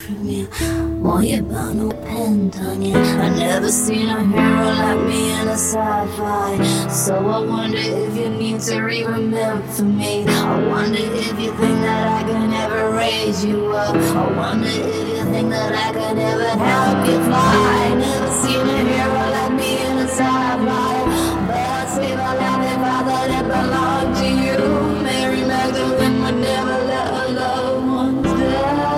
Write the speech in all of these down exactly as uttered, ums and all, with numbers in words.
from you. More you burn no pen on you. I never seen a hero like me in a sci-fi. So I wonder if you need to re-remember me. I wonder if you think that I can ever raise you up. I wonder if you think that I can ever help you fly. I never seen a hero like me in a sci-fi. But I'd save a life if I thought it belonged to you. Mary Magdalene would never let her loved ones die.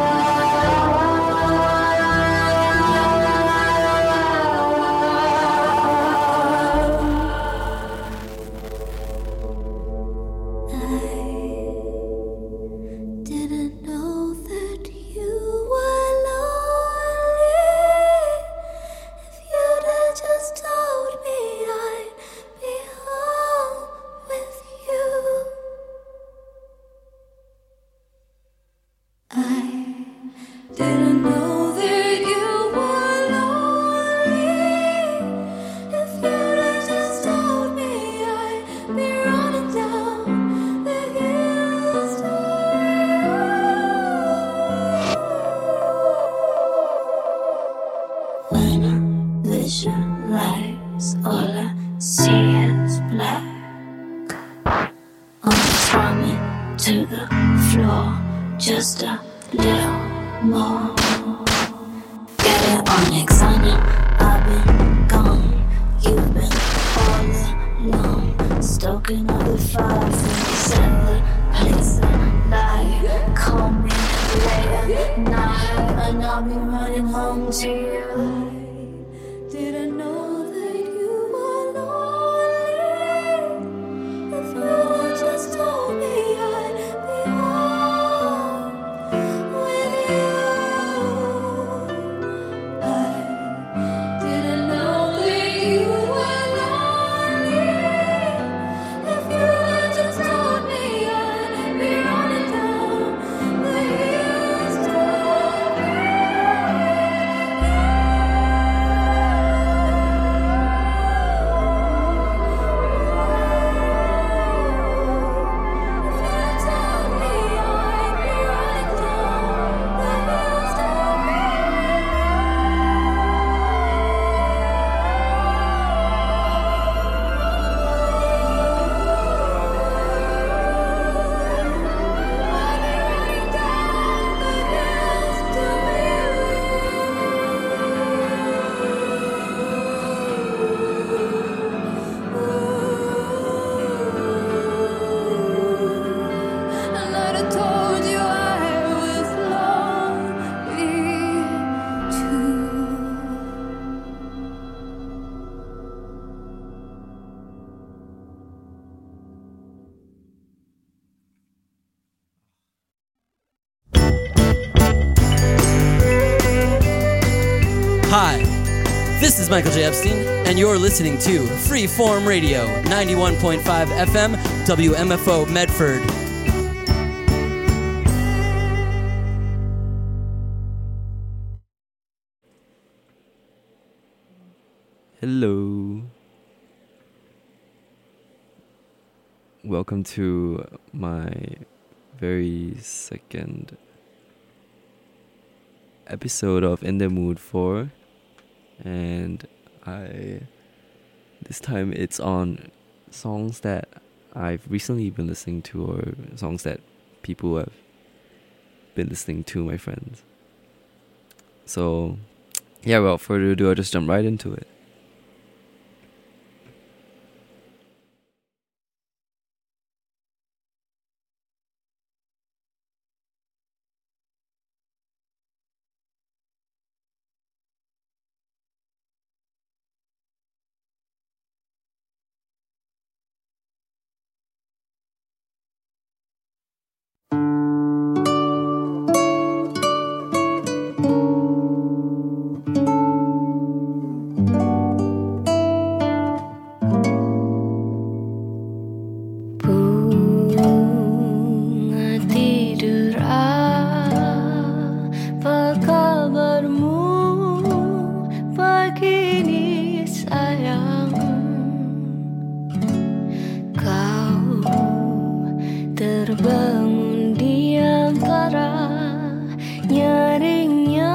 Hi, this is Michael J. Epstein, and you're listening to Freeform Radio, ninety-one point five F M, W M F O Medford. Hello. Welcome to my very second episode of In the Mood for, and I this time it's on songs that I've recently been listening to, or songs that people have been listening to, my friends. So yeah, without further ado, I'll just jump right into it. Terbangun di antara nyaringnya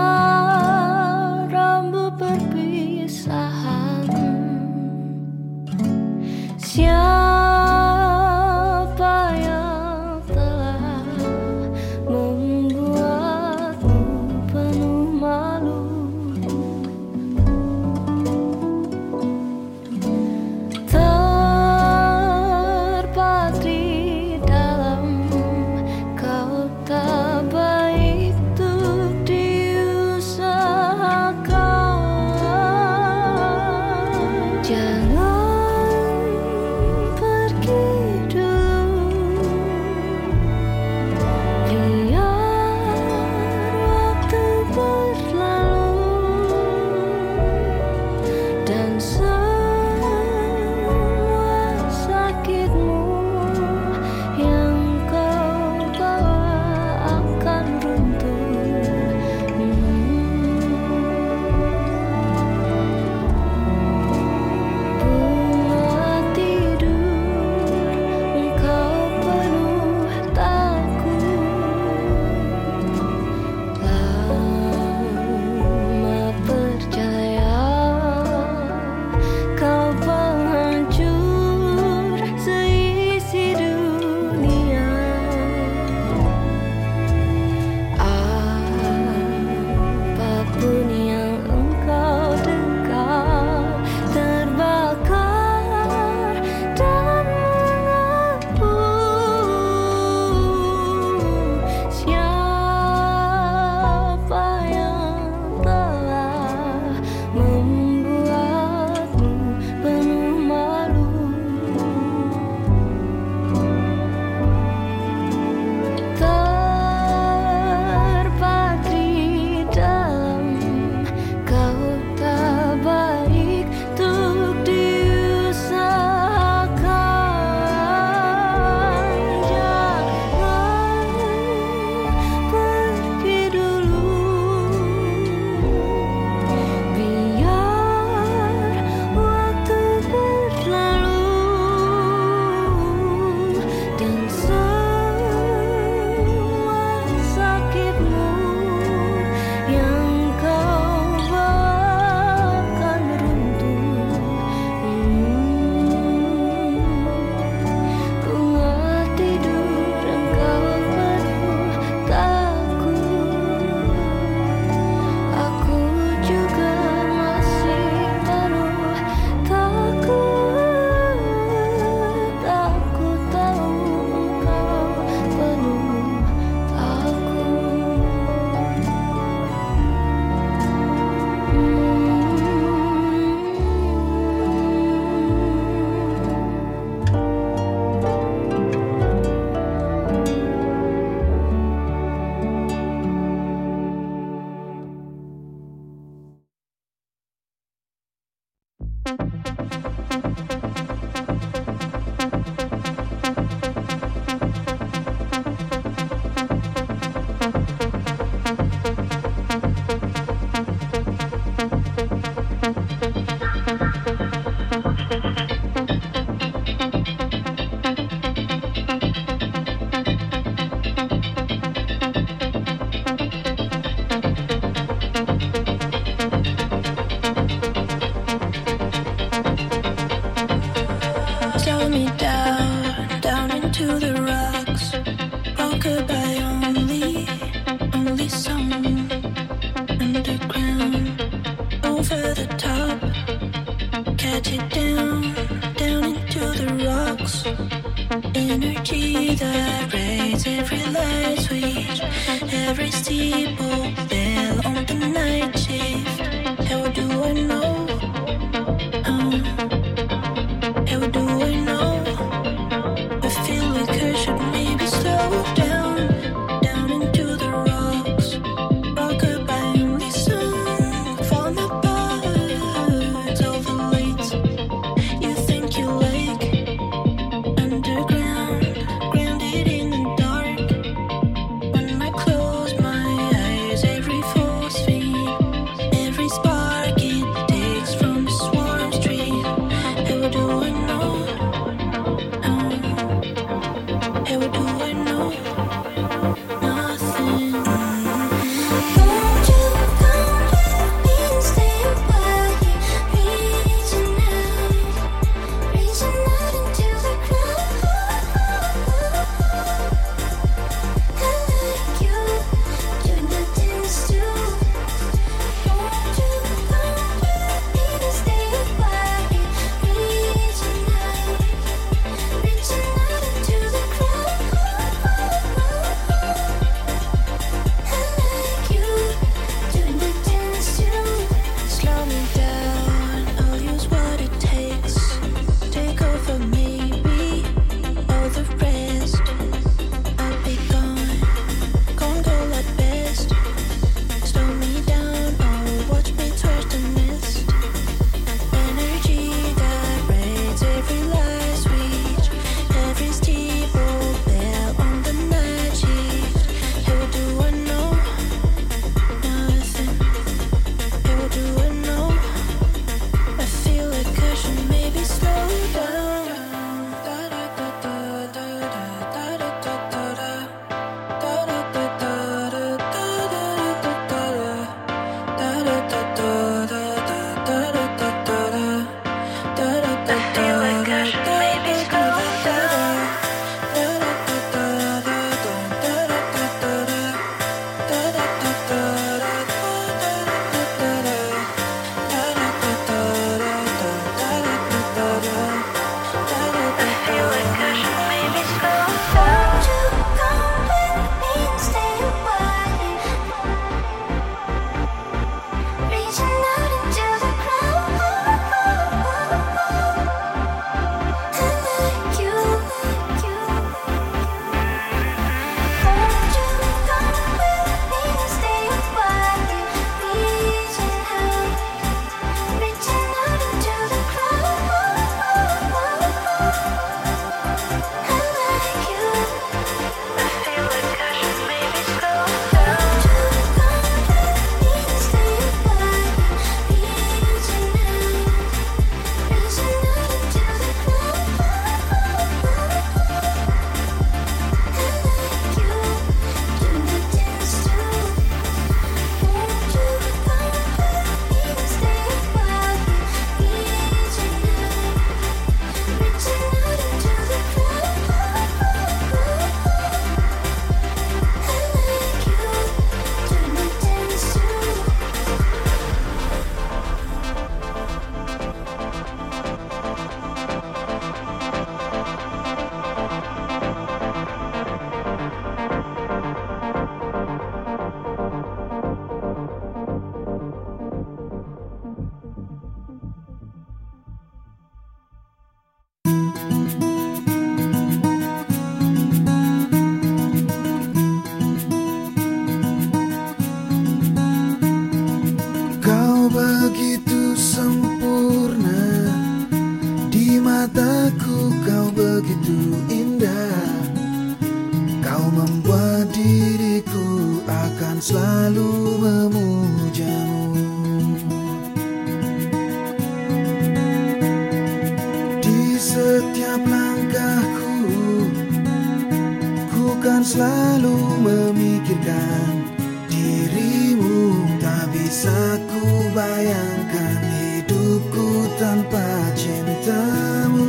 bisa ku bayangkan hidupku tanpa cintamu.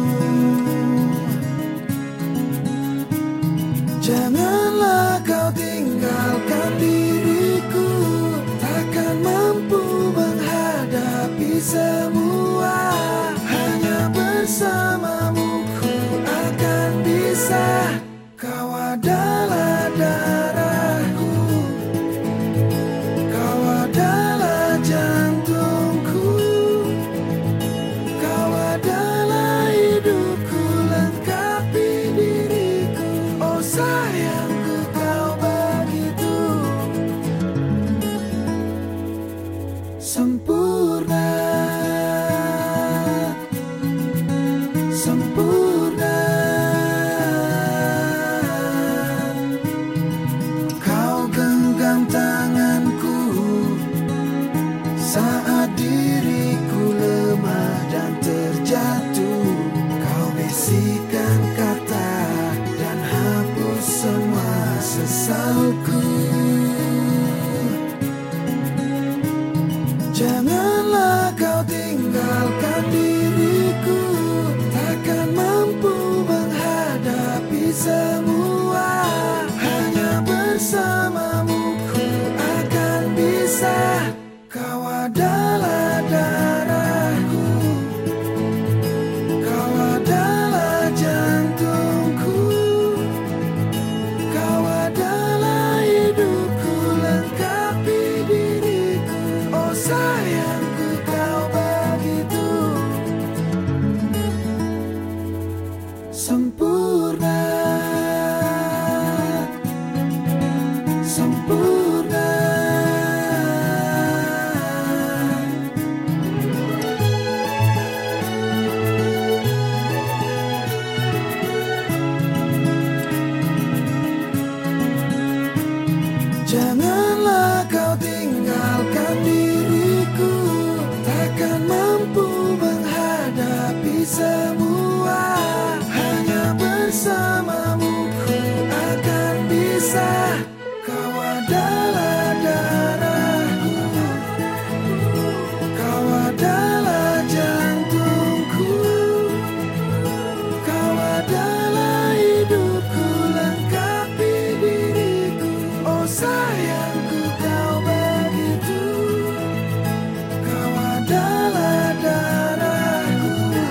Janganlah kau tinggalkan diriku, takkan mampu menghadapi semua. Hanya bersamamu ku akan bisa. Kau adalah darahku, kau adalah jantungku, kau adalah hidupku, lengkapi diriku. Oh sayangku, kau begitu sempurna, sempurna. Kau genggam tanganku saat diriku lemah dan terjatuh. Kau bisikan kata dan hapus semua sesalku. Janganlah kau tinggalkan diriku, takkan mampu menghadapi semua. Hanya bersamamu ku akan bisa. Kau adalah darahku, kau adalah jantungku, kau adalah hidupku, lengkapi diriku. Oh sayangku, kau begitu sempurna, sempurna. Janganlah kau tinggalkan diriku, takkan mampu menghadapi semua. Hanya bersamamu ku akan bisa. Kau adalah darahku, kau adalah jantungku, kau adalah hidupku, lengkapi diriku. Oh sayangku, kau begitu. Kau adalah darahku,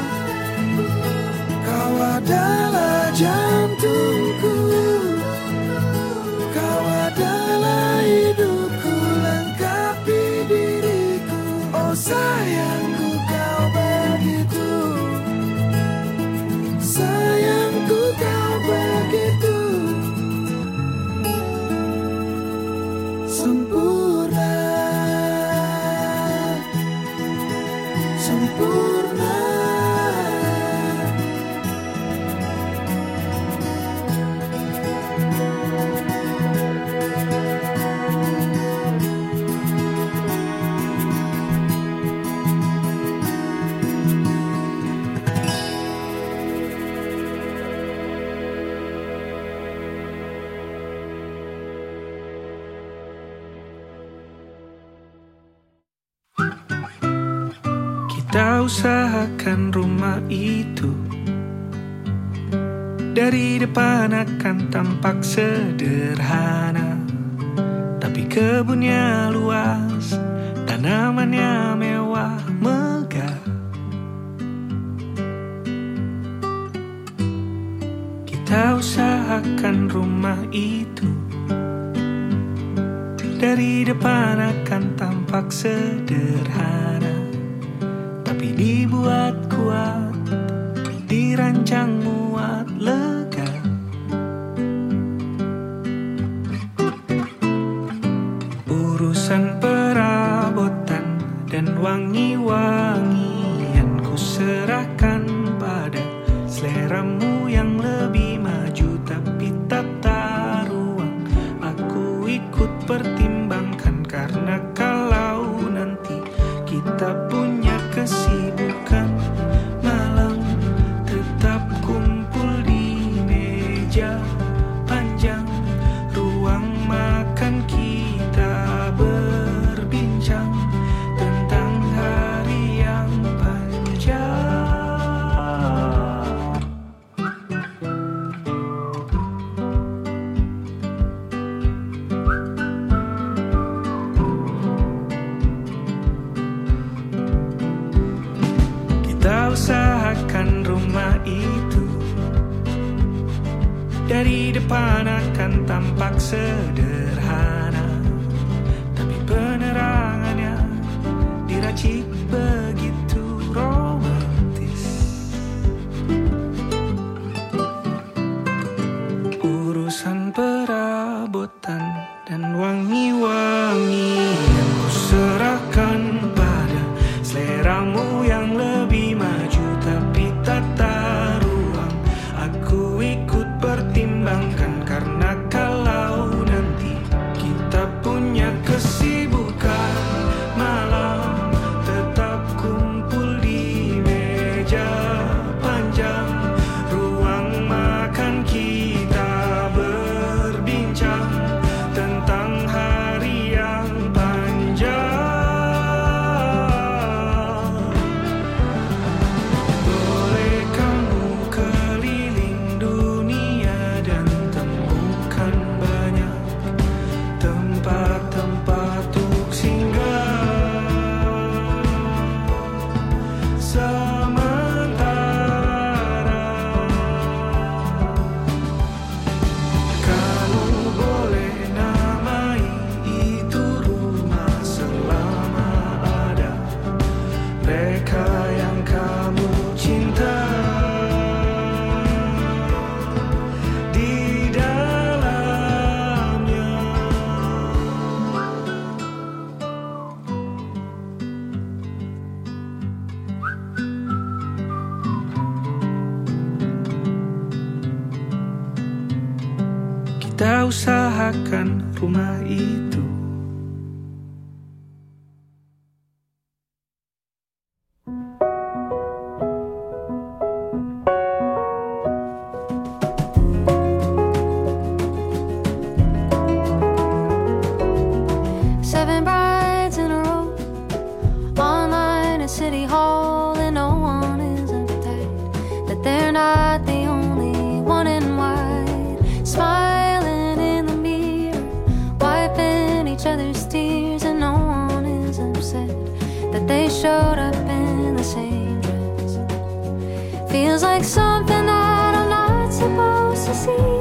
kau adalah jantungku, kau adalah hidupku, lengkapi diriku. Oh sayangku, kau begitu. Sayangku, kau begitu sempurna, sempurna. Kita usahakan rumah itu dari depan akan tampak sederhana, tapi kebunnya luas, tanamannya mewah megah. Kita usahakan rumah itu dari depan akan tampak sederhana, tapi dibuat kuat, dirancang muat lega. Urusan perabotan dan wangi-wangian ku serahkan pada seleramu yang lebih maju, tapi tata ruang aku ikut pertimbangkan. Karena kalau nanti kita punya kesibukan, malam tetap kumpul di meja panjang, ruang makan kita berbincang. di depan akan tampak sederhana, tapi penerangannya diracik begitu romantis. Urusan perabotan dan wangi-wangi yang ku serahkan pada seleramu yang lebih maju, tapi tata ruang aku ikut pertimbangkan, karena kalau nanti kita punya kesibukan malam, tetap kumpul di meja panjang ruang makan, kita berbincang tentang hari yang panjang. Boleh kamu keliling dunia dan temukan banyak tempat-tempat untuk singgah. Sementara kamu boleh namai itu rumah selama ada mereka yang kamu cinta di dalamnya. Kita usahakan rumah itu. Seven brides in a row, online at City Hall, and no one is uptight that they're not the only one in white, smiling in the mirror, wiping each other's tears, and no one is upset that they showed up in the same dress. Feels like something that I'm not supposed to see,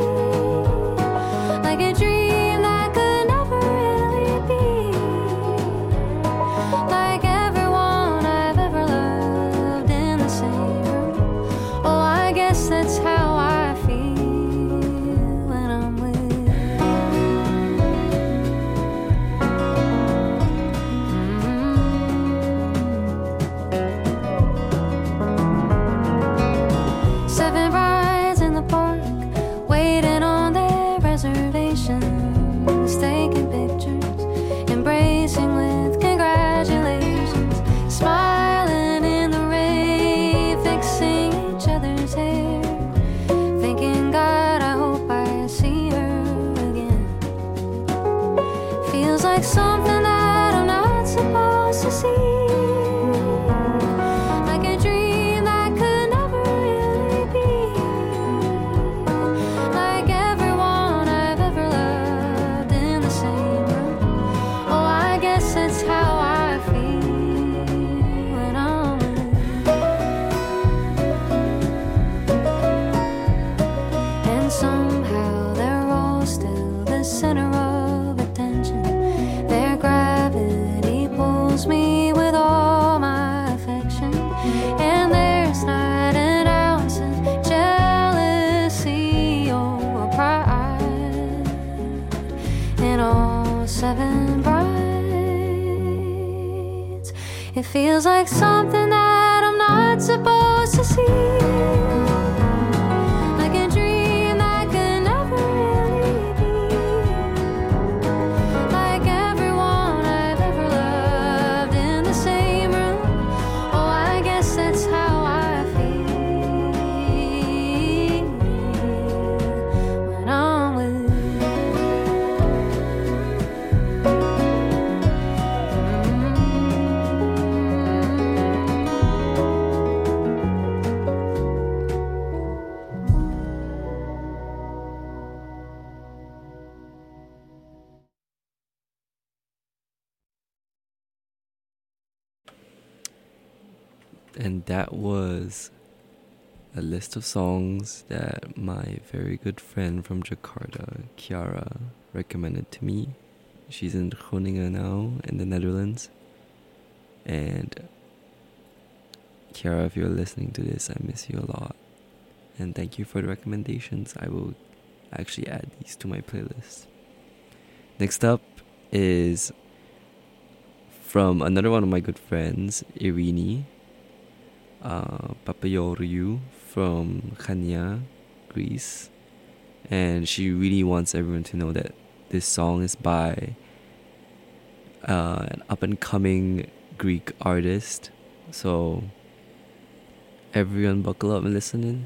like a dream that could never really be, like everyone I've ever loved in the same room. Oh, I guess that's how I feel when I'm with you. Seven brides in the park, waiting on their reservations, taking pictures, embracing with congratulations, smiling in the rain, fixing each other's hair, thinking, God, I hope I see her again. Feels like something that I'm not supposed to see, like a dream that could never really be, like everyone I've ever loved in the same room. Oh, I guess that's how I feel when I'm with you. And somehow they're all still the center of attention. Their gravity pulls me with all my affection, and there's not an ounce of jealousy or pride in all seven brides. It feels like something that I'm not supposed to see, like a dream that could never really be, like everyone I've ever loved in the same room. Oh, I guess that's how I feel when I'm with And that was a list of songs that my very good friend from Jakarta, Kiara, recommended to me. She's in Groningen now, in the Netherlands. And Kiara, if you're listening to this, I miss you a lot. And thank you for the recommendations. I will actually add these to my playlist. Next up is from another one of my good friends, Irini, uh, Papayoryu from Chania, Greece. And she really wants everyone to know that this song is by uh, an up-and-coming Greek artist. So everyone buckle up and listen in.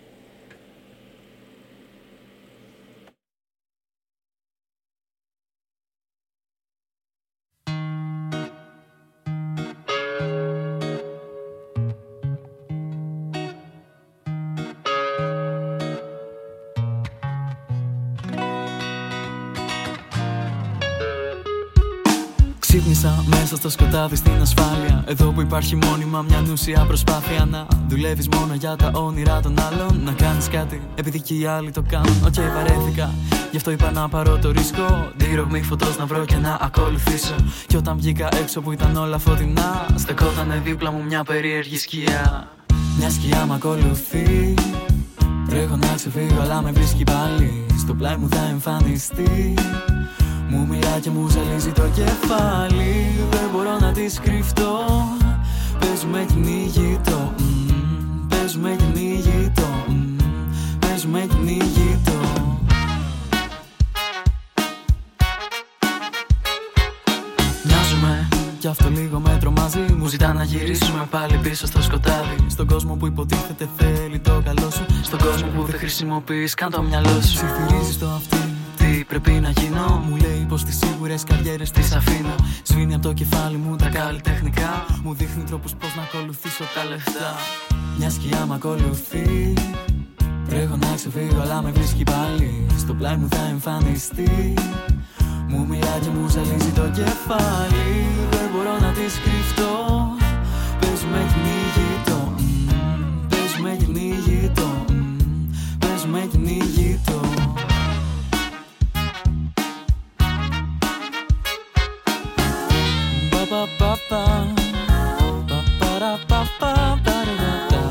Ξύπνησα μέσα στο σκοτάδι στην ασφάλεια. Εδώ που υπάρχει μόνιμα μια νουσιά προσπάθεια να δουλεύεις μόνο για τα όνειρα των άλλων. Να κάνεις κάτι επειδή και οι άλλοι το κάνουν. Οκ, okay, βαρέθηκα, γι' αυτό είπα να πάρω το ρίσκο. Τη ρογμή φωτός να βρω και να ακολουθήσω. Κι όταν βγήκα έξω που ήταν όλα φωτεινά, στεκότανε δίπλα μου μια περίεργη σκιά. Μια σκιά μ' ακολουθεί. Τρέχω να ξεφύγω αλλά με βρίσκει πάλι. Στο πλάι μου θα εμφανιστεί. Μου μιλά και μου ζαλίζει το κεφάλι. Δεν μπορώ να της κρυφτώ. Πες με κυνηγεί το mm, πες με κυνηγεί το mm, πες με κυνηγεί το. Μοιάζουμε κι αυτό λίγο με τρομάζει. Μου ζητά να γυρίσουμε πάλι πίσω στο σκοτάδι. Στον κόσμο που υποτίθεται θέλει το καλό σου. Στον κόσμο που δεν χρησιμοποιείς καν το μυαλό σου. Ψιθυρίζεις το αυτί. Τι πρέπει να γίνω. Μου λέει πως τις σίγουρες καριέρες τις αφήνω. Σβήνει από το κεφάλι μου τα καλλιτεχνικά. Μου δείχνει τρόπους πως να ακολουθήσω τα λεφτά. Μια σκιά μ' ακολουθεί. Τρέχω να ξεφύγω αλλά με βρίσκει πάλι. Στο πλάι μου θα εμφανιστεί. Μου μιλά και μου ζαλίζει το κεφάλι. Δεν μπορώ να της κρυφτώ. Πες με κυνηγεί το mm, πες με κυνηγεί το mm, πες με κυνηγεί το. Pa pa pa pa pa pa pa pa pa.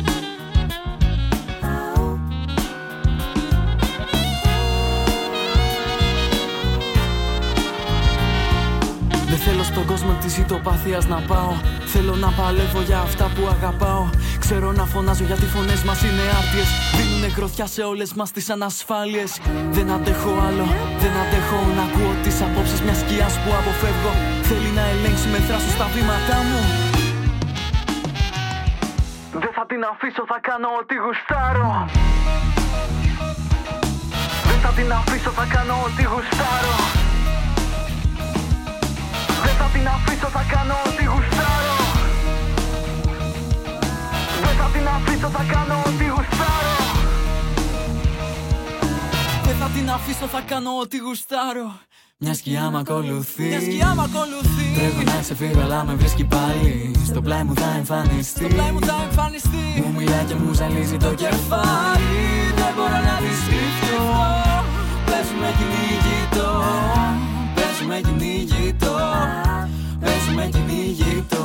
Δεν θέλω στον κόσμο της ζητοπάθειας να πάω. Θέλω να παλεύω για αυτά που αγαπάω. Ξέρω να φωνάζω γιατί οι φωνές μας είναι άρτιες. Δίνουνε γροθιά σε όλες μας τις ανασφάλειες. Δεν αντέχω άλλο, δεν αντέχω να ακούω τις απόψεις μιας σκιάς που αποφεύγω. Θέλει να ελέγξει με θράσος στα βήματά μου. Δεν θα την αφήσω, θα κάνω ό,τι γουστάρω. Δεν θα την αφήσω, θα κάνω ό,τι γουστάρω. Δεν θα την αφήσω, θα κάνω ό,τι γουστάρω. Δεν θα την αφήσω, θα κάνω ό,τι γουστάρω. Δεν θα την αφήσω, θα κάνω ό,τι γουστάρω. Μια σκιά μ' ακολουθεί. Μια σκιά μ' ακολουθεί. Τρέχω να ξεφύγω αλλά με βρίσκει πάλι. Στο πλάι μου θα εμφανιστεί. Στο πλάι μου θα εμφανιστεί. Μου μιλά και μου ζαλίζει το κεφάλι. Δεν μπορώ να της κρυφτώ. Πες με κυνηγητό. Πες με κυνηγητό. Πες με κυνηγητό.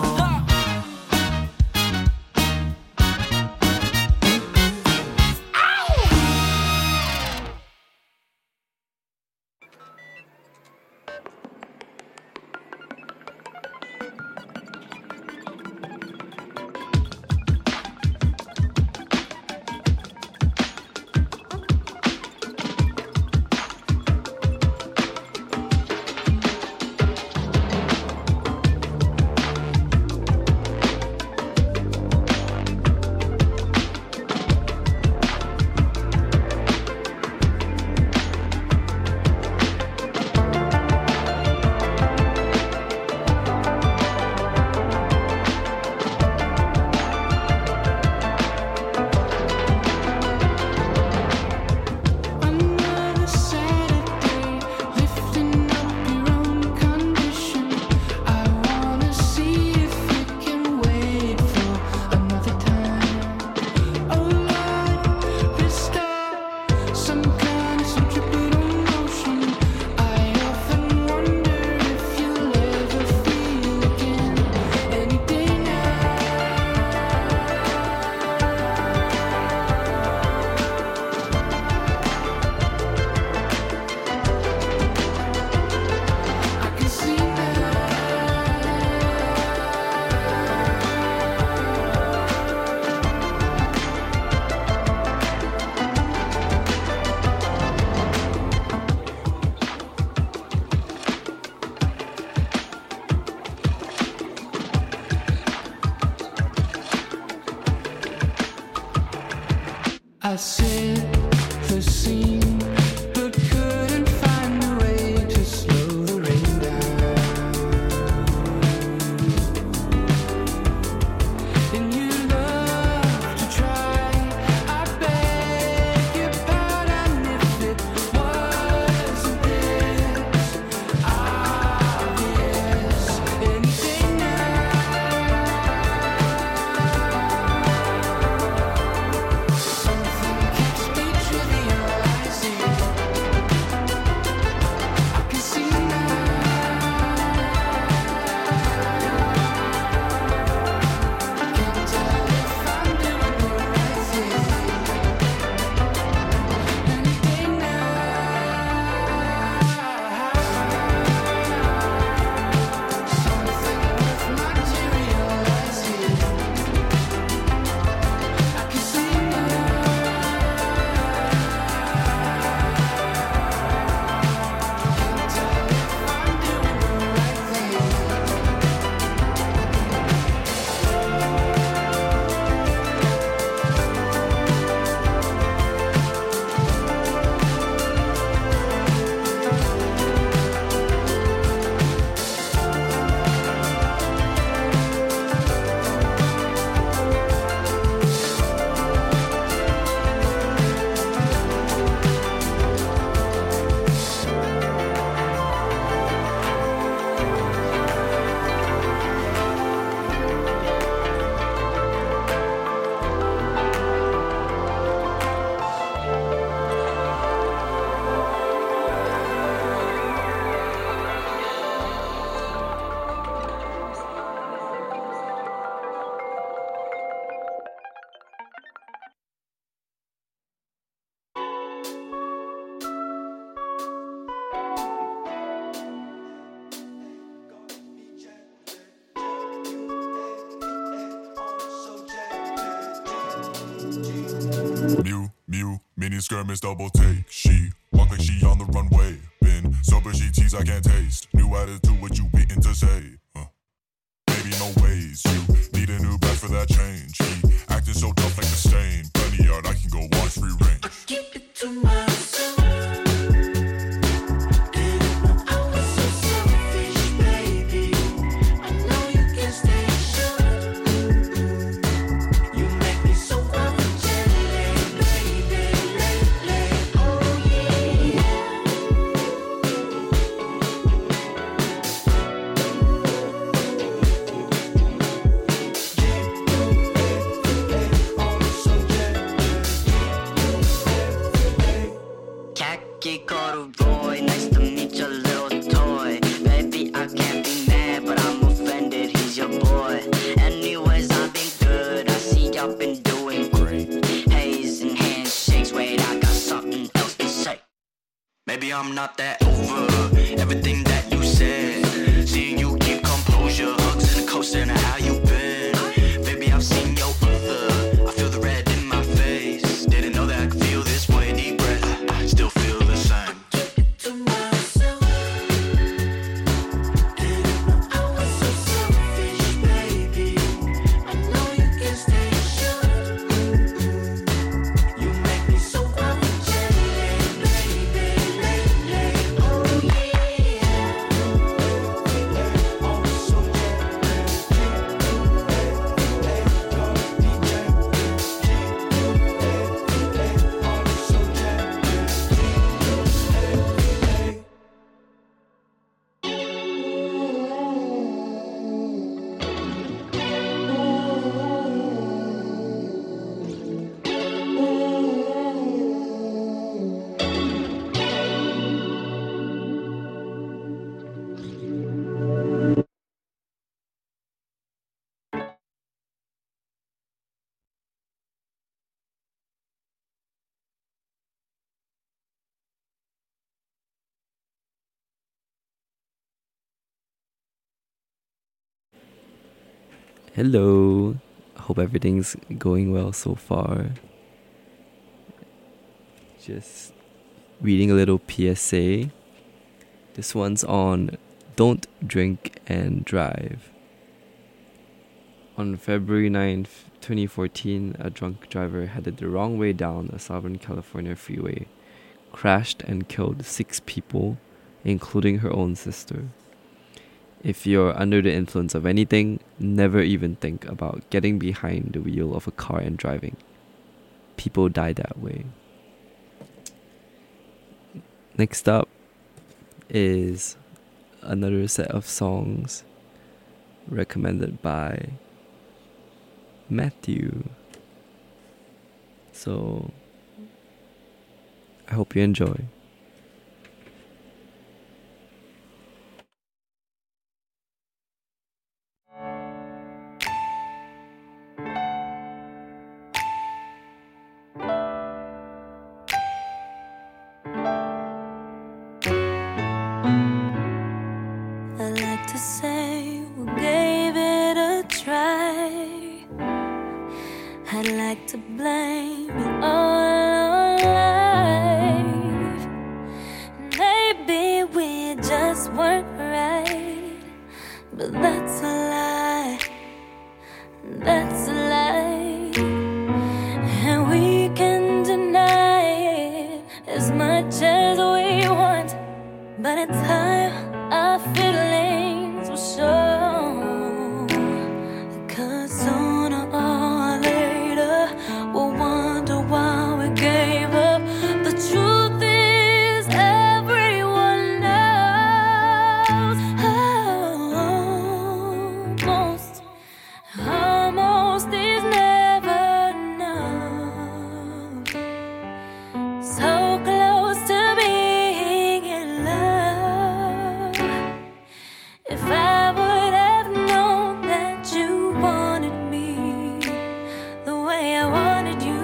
I set the scene, but couldn't find a way to slow the rain down. And you love to try, I beg your pardon if it wasn't this obvious. Anything now, something keeps me trivializing. I can see now. Can't tell if I'm doing the right thing. Anything now, something worth materializing. I can see now. Can't tell if I'm doing the right thing. Mew, mew, mini skirmish double take. She walk like she on the runway. Been sober, she tease I can't taste. New attitude, what you waiting to say? Huh. Maybe no ways. You need a new batch for that change. She acting so tough like a stain. Plenty yard, I can go watch free range. Keep it to myself. And I was so selfish, baby. I know you can stay shut. You make me so ungentle, baby, lately. Oh yeah. Khaki corduroy, nice to meet your little toy. Baby, I can't be mad, but I'm offended, he's your boy. Anyways, I've been good, I see y'all been doing great. Haze and handshakes, wait, I got something else to say. Maybe I'm not that over everything that you said. Seeing you keep composure, hugs and a coaster, and how you been. Baby, I've seen your other, I feel the red in my face. Didn't know that I could feel this way, deep breath, still feel the same. To myself. And I was so selfish, baby. I know you can stay shut. You make me so ungentle, baby, lately. Oh yeah. Oh so Hello. Hope everything's going well so far. Just reading a little P S A. This one's on don't drink and drive. On February ninth, twenty fourteen, a drunk driver headed the wrong way down a Southern California freeway, crashed and killed six people, including her own sister. If you're under the influence of anything, never even think about getting behind the wheel of a car and driving. People die that way. Next up is another set of songs recommended by Matthew. So I hope you enjoy. I like to say we gave it a try. I'd like to blame it all on life. Maybe we just weren't right, but that's a lie. That's a lie. And we can deny it as much as we want, but in time our feelings will show. 'Cause sooner or later we'll wonder why we gave up. The truth is everyone knows. Almost, almost is never enough. So close to being in love. If I would have known that you wanted me the way I wanted you,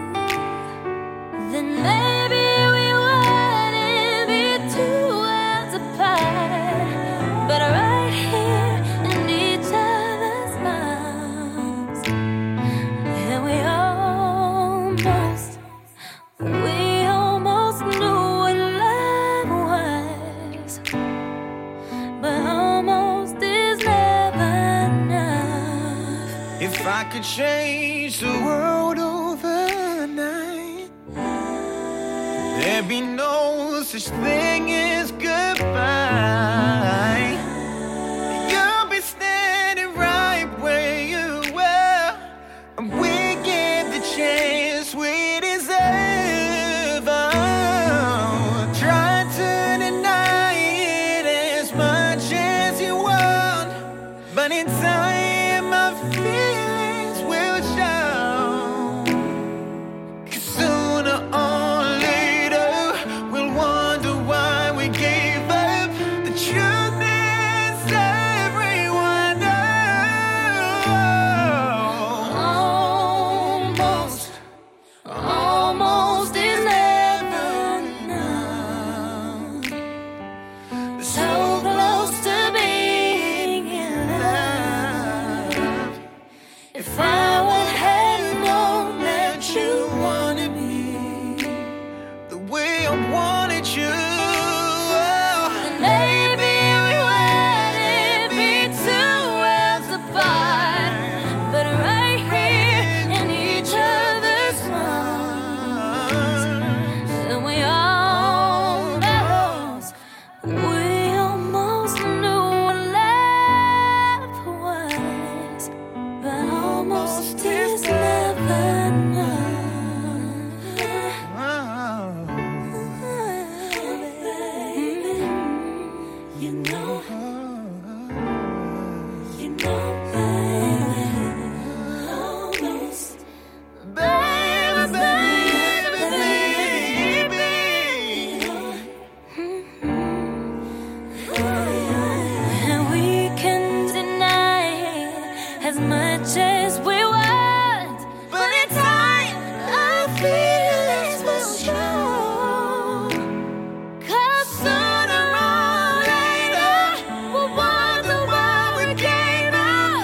then maybe we wouldn't be two worlds apart, but right here in each other's arms. And we almost, we almost knew what love was, but almost is never enough. If I could change the world overnight, there'd be no such thing as goodbye. You'll be standing right where you were, and we get the chance we deserve. Oh, try to deny it as much as you want, but in time my feelings will show. 'Cause sooner or later we'll wonder why we gave up. The truth is everyone knows. Almost, almost is never enough. So close to being in love. If I would have known that you wanted me the way I wanted you, then maybe we wouldn't be two worlds apart, but right here in each other's arms. And we almost, we almost knew what love was, but almost is never enough. Baby, you know, you know, baby, almost, baby, baby, baby. And we can deny it as much as we want, but in time our feelings will show. 'Cause sooner or later we'll wonder why we gave up.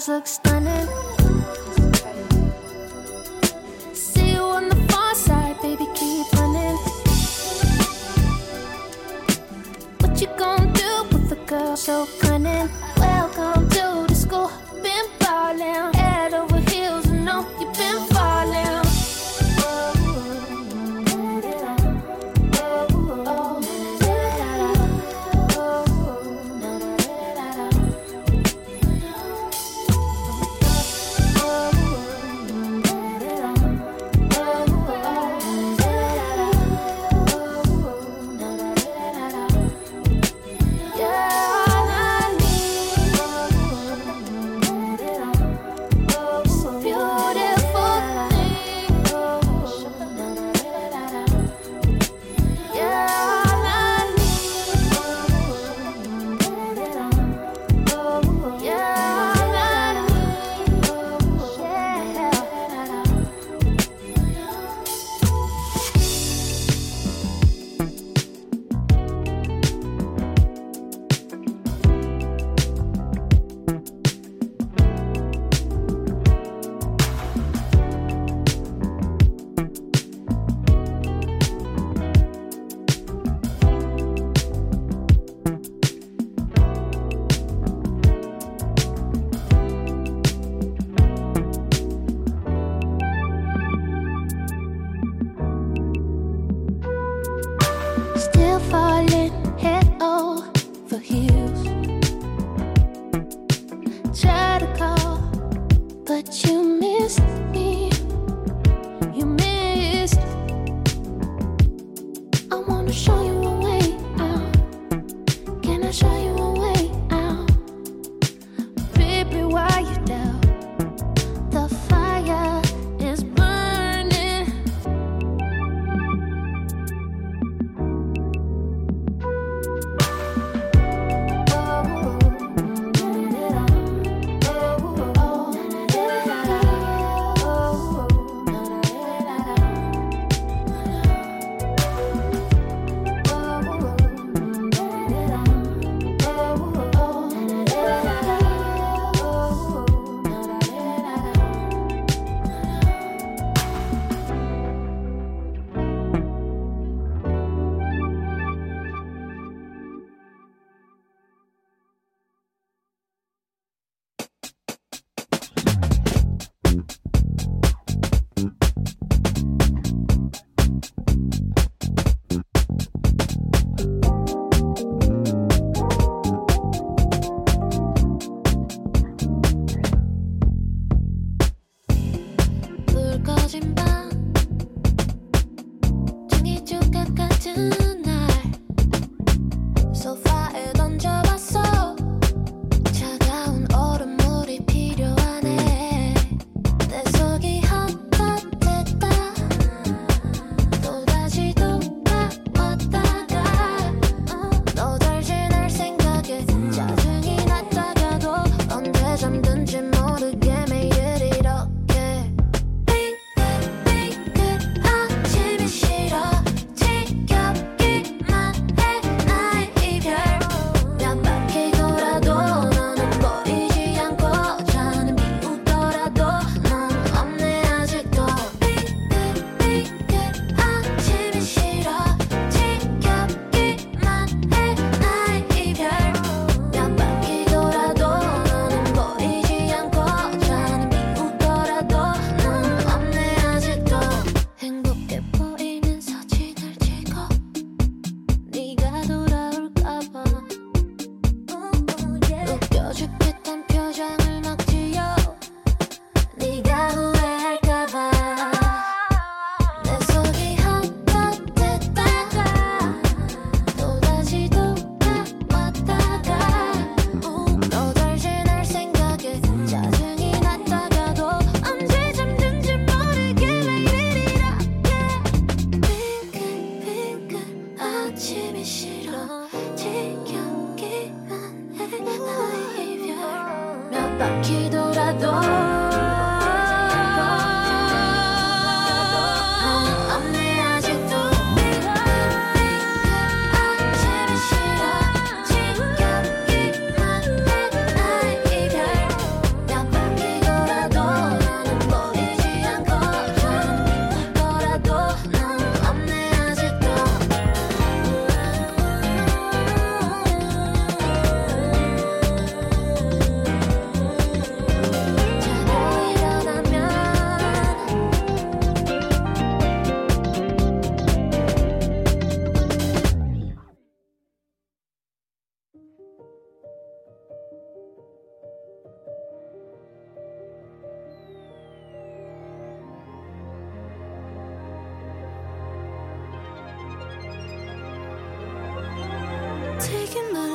girls look stunning. See you on the far side, baby, keep running. What you gonna do with a girl so cunning? Welcome to the school, been ballin', head over heels, and know you've been falling. Still falling head over heels. Try to call, but you missed me. You missed. I wanna show you a way out. Can I show you a way out? Baby, why you down? The fire is burning.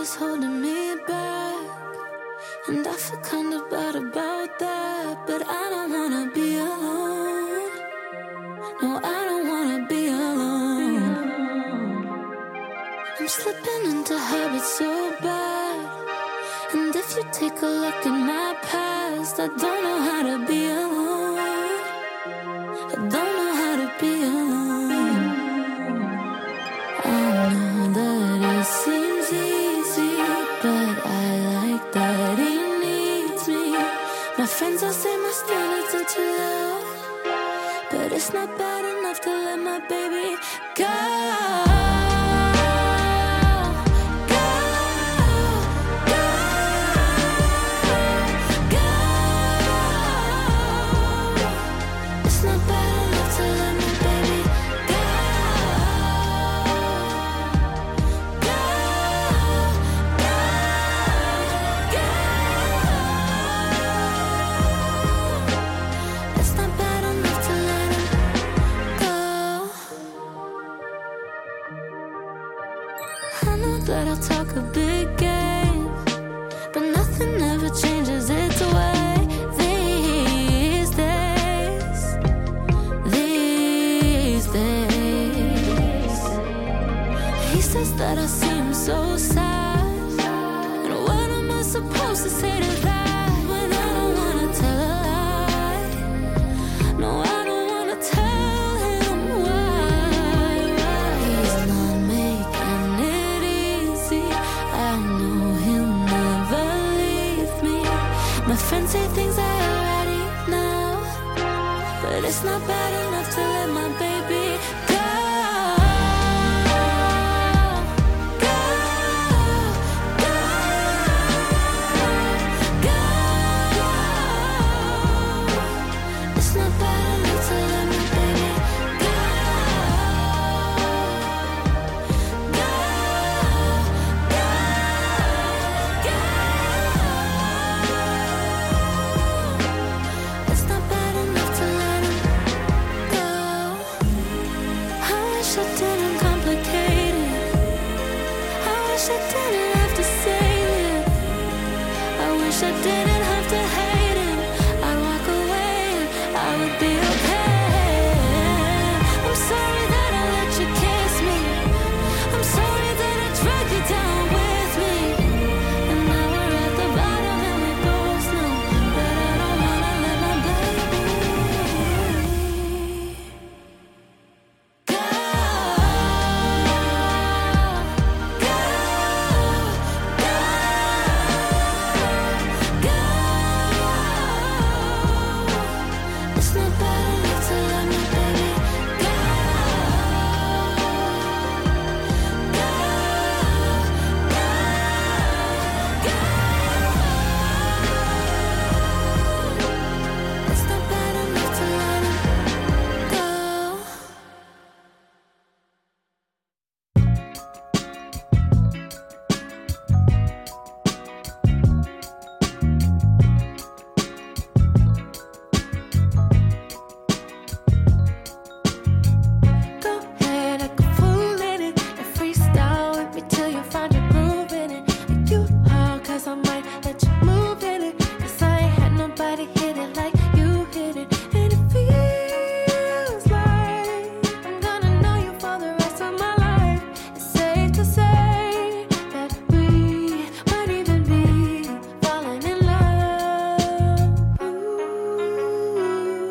is holding me back, and I feel kind of bad about that. But I don't wanna be alone. No, I don't wanna be alone. I'm slipping into habits so bad, and if you take a look at my past, I don't know how to be alone. I don't know how to be alone. I know that it seems easy, but I like that he needs me. My friends all say my standards are too low, but it's not bad enough to let my baby go. That I'll talk a big game, but nothing ever changes its way these days, these days. He says that I seem so sad, and what am I supposed to say to that when I don't wanna tell a lie? No, I don't wanna tell him why, why. He's not making it easy. I know he'll never leave me. My friends say things I already know, but it's not bad enough to let my baby go. Go, go, go. It's not bad enough to let my baby go. Go, go, go. It's not bad enough to let him go. I wish I didn't complicate it. I wish I didn't have to say it. I wish I didn't have to hate him. I'd walk away and I would be okay. I'm sorry that I let you kiss me. I'm sorry that I dragged you down with me. And now we're at the bottom and we both know that I don't wanna let my baby go. Go, go, go. It's not bad enough to let my baby go. Go, go, go. It's not bad enough to let him go. Go ahead, I can fool in it and freestyle with me till you find your groove in it. And you hard, cause I might let you move in it, cause I ain't had nobody hit it like you hit it. And it feels like I'm gonna know you for the rest of my life. It's safe to say that we might even be falling in love. Ooh,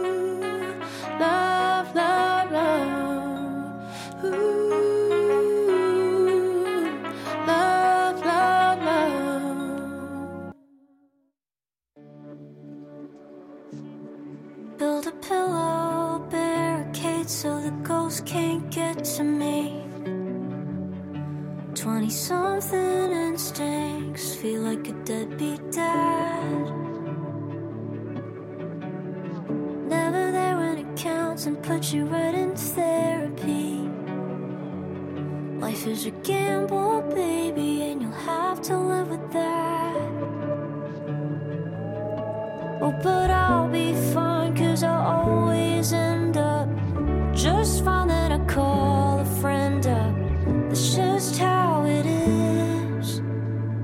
love, love, love. Ooh, love, love, love. Build a pillow barricade so the ghost can't get to me. Twenty something instincts feel like a deadbeat dad. Never there when it counts and put you right in therapy. Life is a gamble, baby, and you'll have to live with that. Oh, but I'll be fine, cause I'll always end up just fine. That I call a friend up. That's just how it is.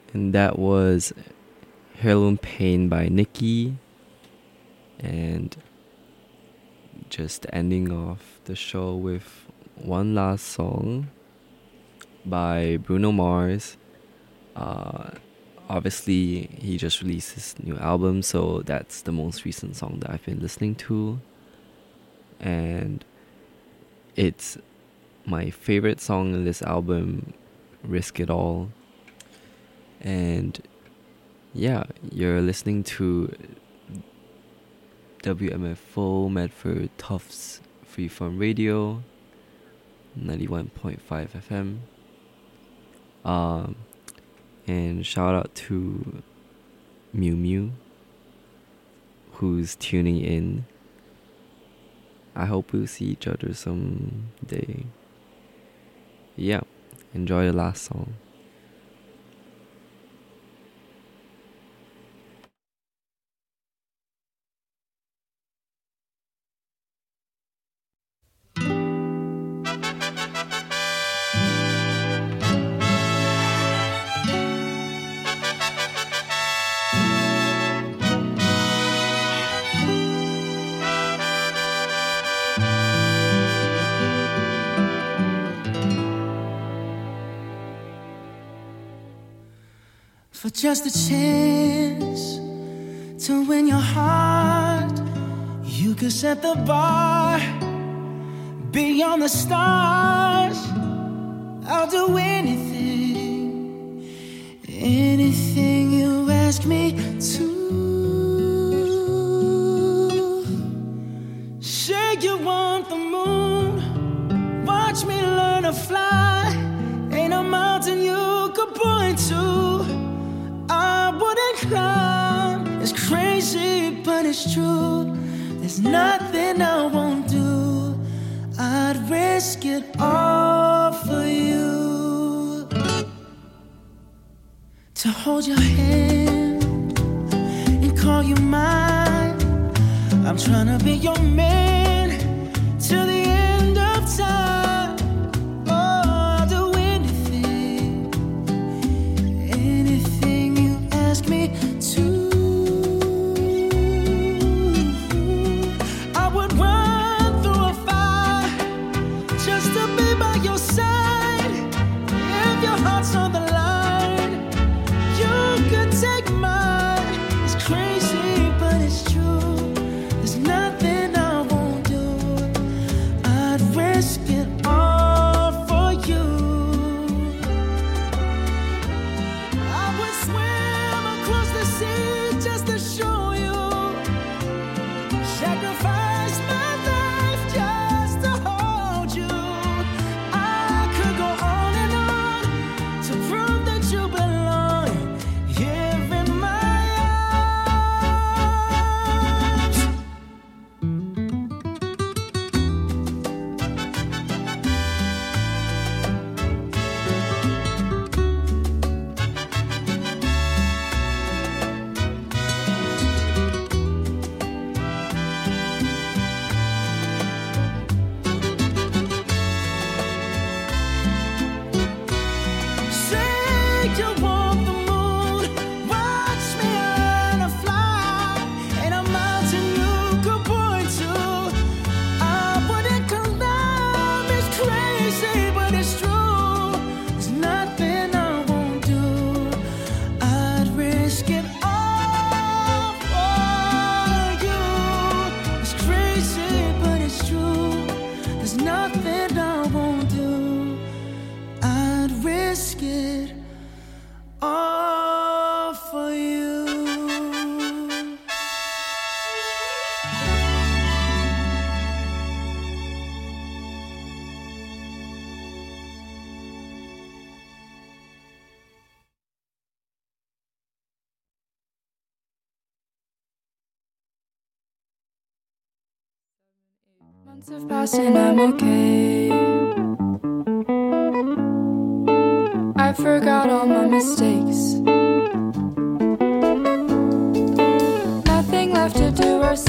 And that was Heirloom Pain by Nicki. And just ending off the show with one last song by Bruno Mars. Uh, obviously, he just released his new album, so that's the most recent song that I've been listening to. And it's my favorite song in this album, Risk It All. And yeah, you're listening to W M F O Medford Tufts Freeform Radio, ninety-one point five F M. Um, and shout out to Mew Mew, who's tuning in. I hope we'll see each other someday. Yeah, enjoy the last song. For just a chance to win your heart, you could set the bar beyond the stars. I'll do anything, anything you ask me to. Say you want the moon, watch me learn to fly. Ain't a mountain you could point to I wouldn't climb. It's crazy, but it's true. There's nothing I won't do. I'd risk it all for you. To hold your hand and call you mine. I'm trying to be your man till the end of time. Months have passed and I'm okay. I forgot all my mistakes.